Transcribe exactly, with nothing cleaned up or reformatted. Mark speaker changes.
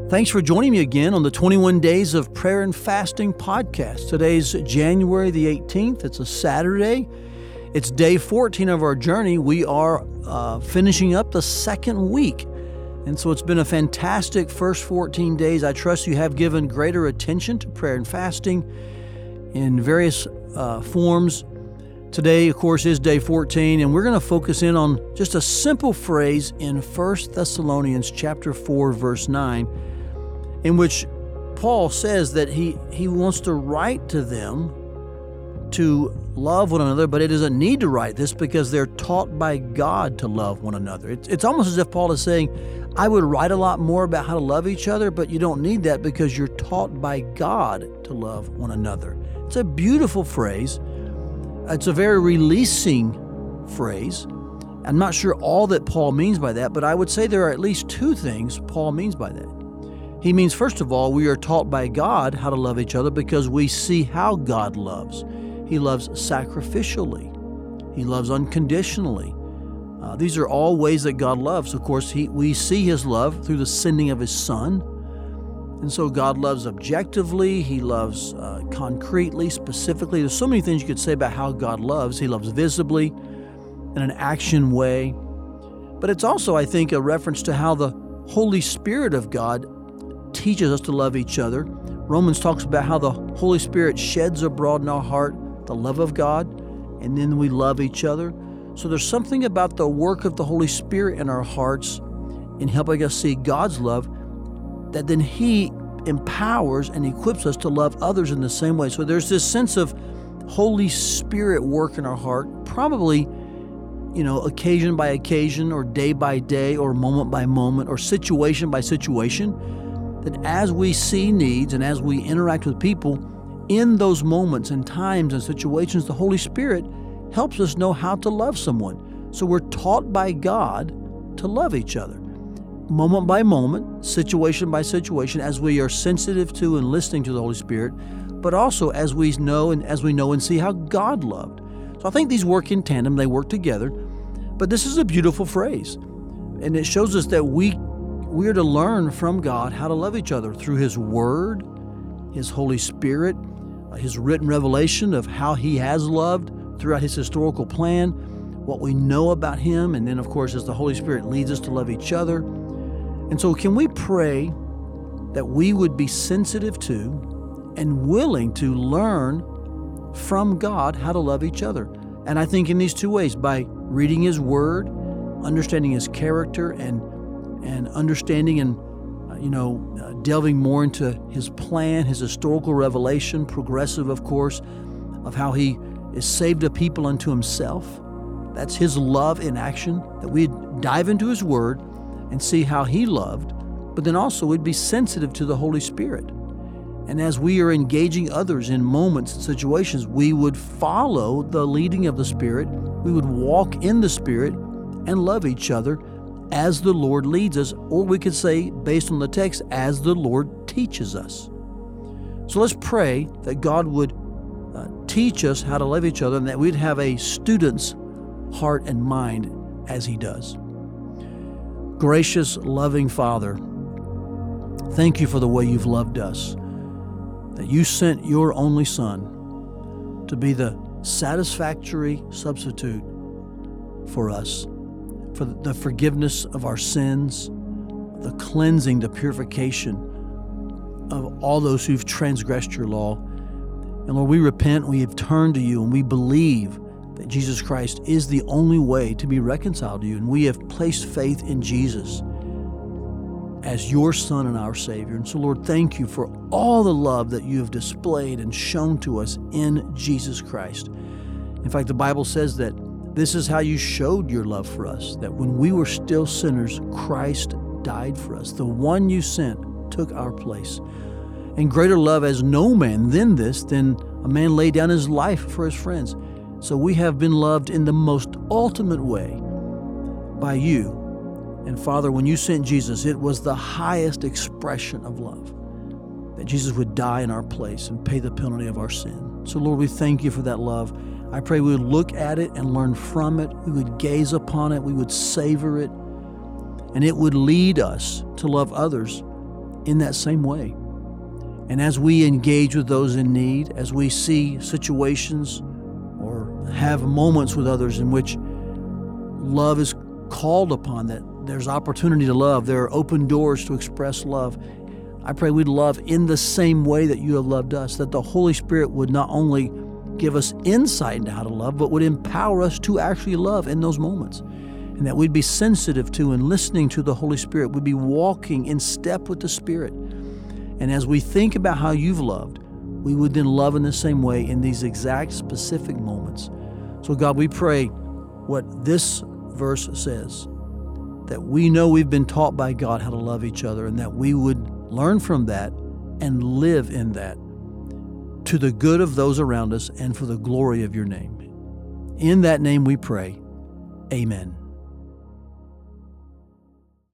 Speaker 1: Thanks for joining me again on the twenty-one Days of Prayer and Fasting podcast. Today's January the eighteenth. It's a Saturday. It's day fourteen of our journey. We are uh, finishing up the second week. And so it's been a fantastic first fourteen days. I trust you have given greater attention to prayer and fasting in various uh, forms. Today, of course, is day fourteen, and we're going to focus in on just a simple phrase in First Thessalonians chapter four, verse nine, in which Paul says that he, he wants to write to them to love one another, but it doesn't need to write this because they're taught by God to love one another. It's, it's almost as if Paul is saying, I would write a lot more about how to love each other, but you don't need that because you're taught by God to love one another. It's a beautiful phrase. It's a very releasing phrase. I'm not sure all that Paul means by that, but I would say there are at least two things Paul means by that. He means, first of all, we are taught by God how to love each other because we see how God loves. He loves sacrificially. He loves unconditionally. Uh, these are all ways that God loves. Of course, he, we see His love through the sending of His Son. And so God loves objectively. He loves uh, concretely, specifically. There's so many things you could say about how God loves. He loves visibly, in an action way. But it's also, I think, a reference to how the Holy Spirit of God teaches us to love each other. Romans talks about how the Holy Spirit sheds abroad in our heart the love of God, and then we love each other. So there's something about the work of the Holy Spirit in our hearts in helping us see God's love that then He empowers and equips us to love others in the same way. So there's this sense of Holy Spirit work in our heart, probably, you know, occasion by occasion or day by day or moment by moment or situation by situation, that as we see needs and as we interact with people, in those moments and times and situations, the Holy Spirit helps us know how to love someone. So we're taught by God to love each other, moment by moment, situation by situation, as we are sensitive to and listening to the Holy Spirit, but also as we know and as we know and see how God loved. So I think these work in tandem, they work together. But this is a beautiful phrase, and it shows us that we we are to learn from God how to love each other through His Word, His Holy Spirit, His written revelation of how He has loved throughout His historical plan, what we know about Him, and then, of course, as the Holy Spirit leads us to love each other. And so can we pray that we would be sensitive to and willing to learn from God how to love each other? And I think in these two ways, by reading His Word, understanding His character, and and understanding and, uh, you know, uh, delving more into His plan, His historical revelation, progressive, of course, of how He has saved a people unto Himself. That's His love in action, that we'd dive into His Word and see how He loved, but then also we'd be sensitive to the Holy Spirit. And as we are engaging others in moments and situations, we would follow the leading of the Spirit. We would walk in the Spirit and love each other as the Lord leads us, or we could say, based on the text, as the Lord teaches us. So let's pray that God would uh, teach us how to love each other and that we'd have a student's heart and mind as He does. Gracious, loving Father, thank You for the way You've loved us, that You sent Your only Son to be the satisfactory substitute for us, for the forgiveness of our sins, the cleansing, the purification of all those who've transgressed Your law. And Lord, we repent, we have turned to You, and we believe that Jesus Christ is the only way to be reconciled to You. And we have placed faith in Jesus as Your Son and our Savior. And so, Lord, thank You for all the love that You have displayed and shown to us in Jesus Christ. In fact, the Bible says that this is how You showed Your love for us, that when we were still sinners, Christ died for us. The one You sent took our place. And greater love has no man than this, than a man lay down his life for his friends. So we have been loved in the most ultimate way by You. And Father, when You sent Jesus, it was the highest expression of love, that Jesus would die in our place and pay the penalty of our sin. So Lord, we thank You for that love. I pray we would look at it and learn from it. We would gaze upon it. We would savor it. And it would lead us to love others in that same way. And as we engage with those in need, as we see situations or have moments with others in which love is called upon, that there's opportunity to love, there are open doors to express love, I pray we'd love in the same way that you have loved us, that the Holy Spirit would not only give us insight into how to love, but would empower us to actually love in those moments. And that we'd be sensitive to and listening to the Holy Spirit. We'd be walking in step with the Spirit. And as we think about how you've loved, we would then love in the same way in these exact specific moments. So God, we pray what this verse says, that we know we've been taught by God how to love each other, and that we would learn from that and live in that to the good of those around us and for the glory of your name. In that name we pray. Amen.